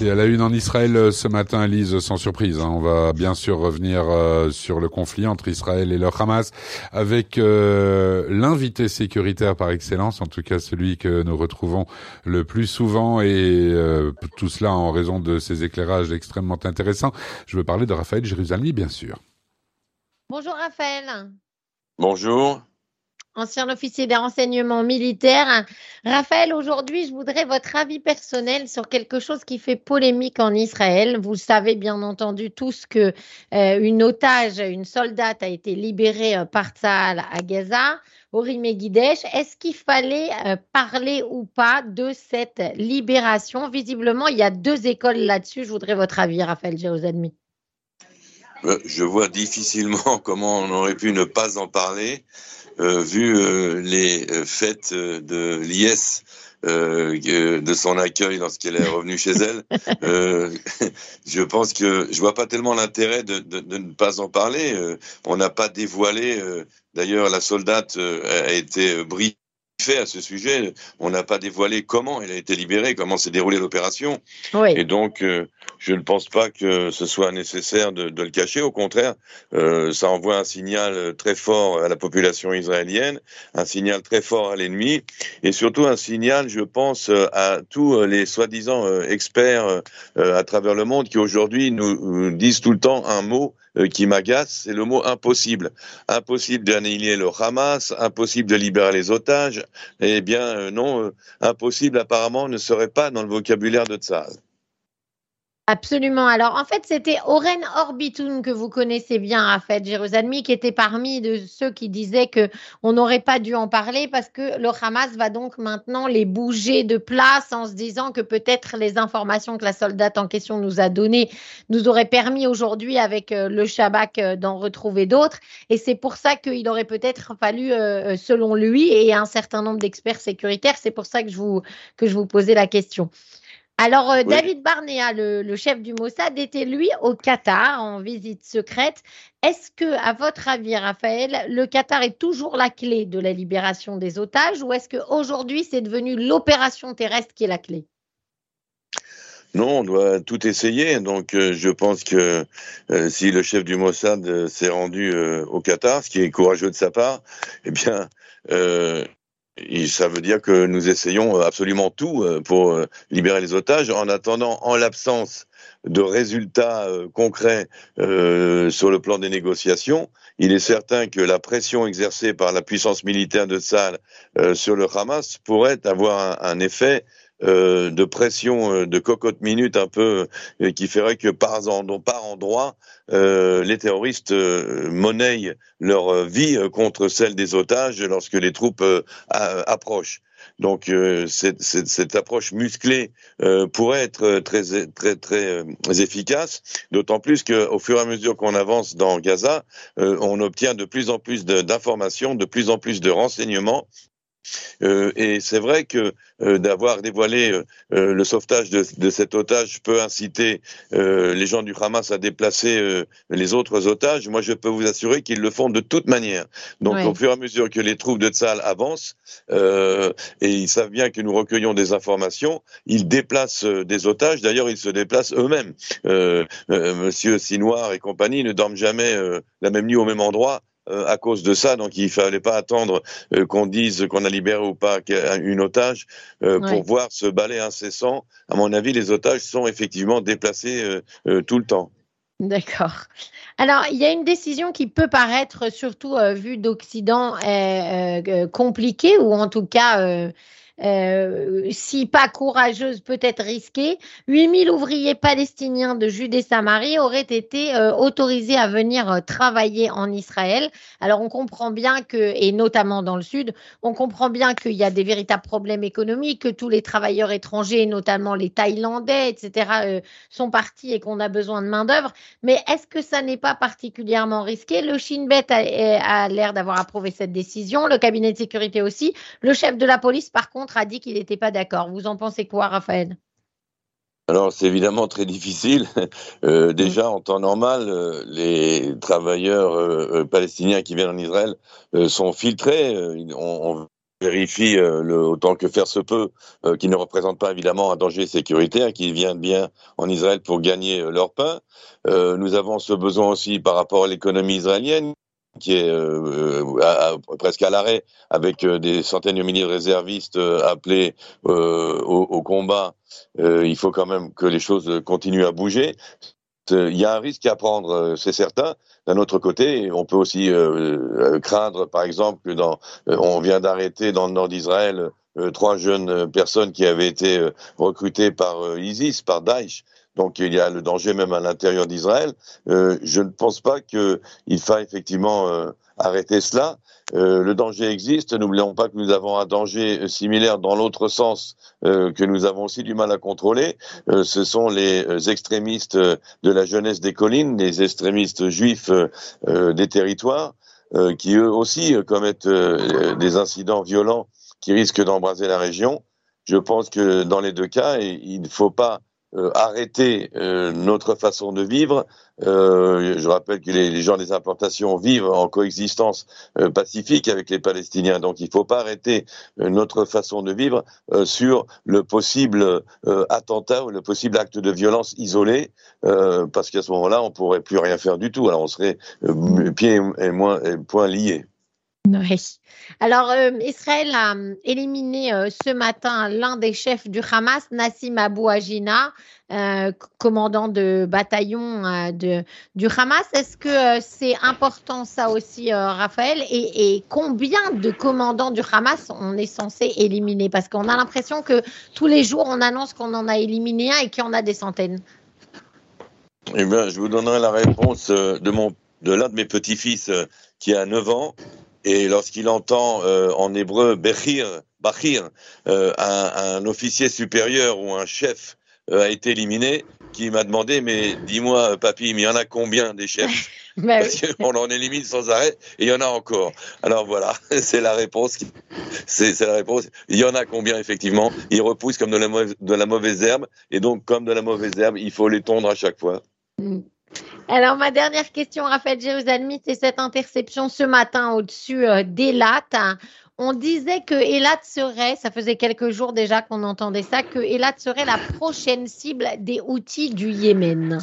C'est à la une en Israël ce matin, Lise, sans surprise. On va bien sûr revenir sur le conflit entre Israël et le Hamas avec l'invité sécuritaire par excellence, en tout cas celui que nous retrouvons le plus souvent et tout cela en raison de ses éclairages extrêmement intéressants. Je veux parler de Raphaël Jérusalemi, bien sûr. Bonjour Raphaël. Bonjour. Ancien officier des renseignements militaires. Raphaël, aujourd'hui, je voudrais votre avis personnel sur quelque chose qui fait polémique en Israël. Vous savez bien entendu tous que une otage, une soldate a été libérée par Tsahal à Gaza, Ori Megidesh. Est-ce qu'il fallait parler ou pas de cette libération? Visiblement, il y a deux écoles là-dessus. Je voudrais votre avis, Raphaël Jérusalemi. Je vois difficilement comment on aurait pu ne pas en parler, vu les fêtes de l'IS, de son accueil lorsqu'elle est revenue chez elle. Je pense que je vois pas tellement l'intérêt de ne pas en parler. On n'a pas dévoilé. D'ailleurs, la soldate a été briefée à ce sujet. On n'a pas dévoilé comment elle a été libérée, comment s'est déroulée l'opération. Oui. Et donc, je ne pense pas que ce soit nécessaire de le cacher. Au contraire, ça envoie un signal très fort à la population israélienne, un signal très fort à l'ennemi, et surtout un signal, je pense, à tous les soi-disant experts à travers le monde qui aujourd'hui nous disent tout le temps un mot qui m'agace, c'est le mot impossible. Impossible d'annihiler le Hamas, impossible de libérer les otages. Eh bien, non, impossible apparemment ne serait pas dans le vocabulaire de Tsahal. Absolument. Alors, en fait, c'était Oren Orbitoun que vous connaissez bien, Raphaël Jérusalemi, qui était parmi de ceux qui disaient que on n'aurait pas dû en parler parce que le Hamas va donc maintenant les bouger de place en se disant que peut-être les informations que la soldate en question nous a données nous auraient permis aujourd'hui avec le Shabak d'en retrouver d'autres. Et c'est pour ça qu'il aurait peut-être fallu, selon lui et un certain nombre d'experts sécuritaires, c'est pour ça que je vous posais la question. Alors, Oui. David Barnea, le chef du Mossad, était lui au Qatar en visite secrète. Est-ce que, à votre avis, Raphaël, le Qatar est toujours la clé de la libération des otages ou est-ce qu'aujourd'hui, c'est devenu l'opération terrestre qui est la clé? Non, on doit tout essayer. Donc, je pense que si le chef du Mossad s'est rendu au Qatar, ce qui est courageux de sa part, eh bien, et ça veut dire que nous essayons absolument tout pour libérer les otages. En attendant, en l'absence de résultats concrets sur le plan des négociations, il est certain que la pression exercée par la puissance militaire de Tsahal sur le Hamas pourrait avoir un effet de pression de cocotte-minute un peu qui ferait que par endroit les terroristes monnaient leur vie contre celle des otages lorsque les troupes approchent. Donc cette approche musclée pourrait être très efficace, d'autant plus qu'au fur et à mesure qu'on avance dans Gaza, on obtient de plus en plus d'informations, de plus en plus de renseignements. Et c'est vrai que d'avoir dévoilé le sauvetage de cet otage peut inciter les gens du Hamas à déplacer les autres otages. Moi, je peux vous assurer qu'ils le font de toute manière. Donc, Ouais. au fur et à mesure que les troupes de Tsahal avancent, et ils savent bien que nous recueillons des informations, ils déplacent des otages. D'ailleurs, ils se déplacent eux-mêmes. Monsieur Sinoir et compagnie ne dorment jamais la même nuit au même endroit. À cause de ça, donc il fallait pas attendre qu'on dise qu'on a libéré ou pas une otage pour voir ce balai incessant. À mon avis, les otages sont effectivement déplacés tout le temps. D'accord. Alors, il y a une décision qui peut paraître, surtout vue d'Occident, compliquée ou en tout cas, si pas courageuse, peut-être risquée. 8000 ouvriers palestiniens de Judée-Samarie auraient été autorisés à venir travailler en Israël. Alors, on comprend bien que, et notamment dans le sud, on comprend bien qu'il y a des véritables problèmes économiques, que tous les travailleurs étrangers, notamment les Thaïlandais, etc., sont partis et qu'on a besoin de main-d'œuvre. Mais est-ce que ça n'est pas particulièrement risqué? Le Shin Bet a l'air d'avoir approuvé cette décision, le cabinet de sécurité aussi. Le chef de la police, par contre, a dit qu'il n'était pas d'accord. Vous en pensez quoi, Raphaël? Alors, c'est évidemment très difficile. Déjà, en temps normal, les travailleurs palestiniens qui viennent en Israël sont filtrés. On vérifient autant que faire se peut, qu'ils ne représentent pas évidemment un danger sécuritaire, qu'ils viennent bien en Israël pour gagner leur pain. Nous avons ce besoin aussi par rapport à l'économie israélienne, qui est presque à l'arrêt, avec des centaines de milliers de réservistes appelés au combat. Il faut quand même que les choses continuent à bouger. Il y a un risque à prendre, c'est certain. D'un autre côté, on peut aussi craindre, par exemple, que on vient d'arrêter dans le nord d'Israël 3 jeunes personnes qui avaient été recrutées par ISIS, par Daesh. Donc il y a le danger même à l'intérieur d'Israël. Je ne pense pas qu'il faille effectivement arrêter cela. Le danger existe. N'oublions pas que nous avons un danger similaire dans l'autre sens, que nous avons aussi du mal à contrôler. Ce sont les extrémistes de la jeunesse des collines, les extrémistes juifs des territoires, qui eux aussi commettent des incidents violents qui risquent d'embraser la région. Je pense que dans les deux cas, il ne faut pas arrêter notre façon de vivre. Je rappelle que les gens des importations vivent en coexistence pacifique avec les Palestiniens. Donc il ne faut pas arrêter notre façon de vivre sur le possible attentat ou le possible acte de violence isolé, parce qu'à ce moment-là, on ne pourrait plus rien faire du tout. Alors on serait pieds et poings liés. Oui. Alors, Israël a éliminé ce matin l'un des chefs du Hamas, Nassim Abou Ajina, commandant de bataillon du Hamas. Est-ce que c'est important ça aussi, Raphaël? Et combien de commandants du Hamas on est censé éliminer? Parce qu'on a l'impression que tous les jours, on annonce qu'on en a éliminé un et qu'il y en a des centaines. Eh bien, je vous donnerai la réponse de l'un de mes petits-fils qui a 9 ans. Et lorsqu'il entend en hébreu Bechir, un officier supérieur ou un chef a été éliminé, qui m'a demandé, mais dis-moi, papy, mais il y en a combien des chefs? Parce qu'on en élimine sans arrêt et il y en a encore. Alors voilà, c'est la réponse. C'est la réponse. Il y en a combien, effectivement? Ils repoussent comme de la mauvaise herbe. Et donc, comme de la mauvaise herbe, il faut les tondre à chaque fois. Alors, ma dernière question, Raphaël Jérusalemi, c'est cette interception ce matin au-dessus d'Eilat. On disait que Eilat serait, ça faisait quelques jours déjà qu'on entendait ça, que Eilat serait la prochaine cible des Houthis du Yémen.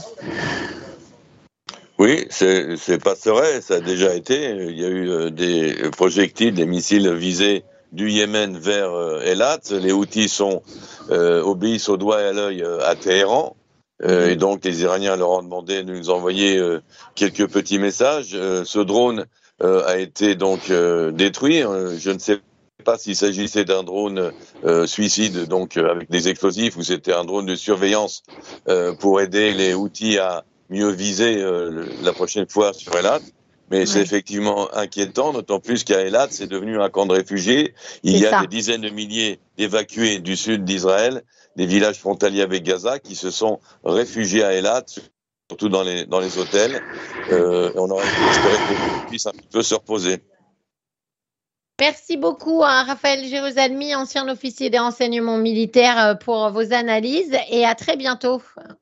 Oui, c'est pas serait, ça a déjà été. Il y a eu des projectiles, des missiles visés du Yémen vers Eilat. Les Houthis obéissent au doigt et à l'œil à Téhéran. Et donc, les Iraniens leur ont demandé de nous envoyer quelques petits messages. Ce drone a été donc détruit. Je ne sais pas s'il s'agissait d'un drone suicide, donc avec des explosifs, ou c'était un drone de surveillance pour aider les Houthis à mieux viser la prochaine fois sur Eilat. Mais c'est effectivement inquiétant, d'autant plus qu'à Eilat, c'est devenu un camp de réfugiés. Il y a des dizaines de milliers d'évacués du sud d'Israël, des villages frontaliers avec Gaza, qui se sont réfugiés à Eilat, surtout dans les hôtels. On aurait espéré qu'ils puissent un petit peu se reposer. Merci beaucoup à Raphaël Jérusalemi, ancien officier des renseignements militaires, pour vos analyses et à très bientôt.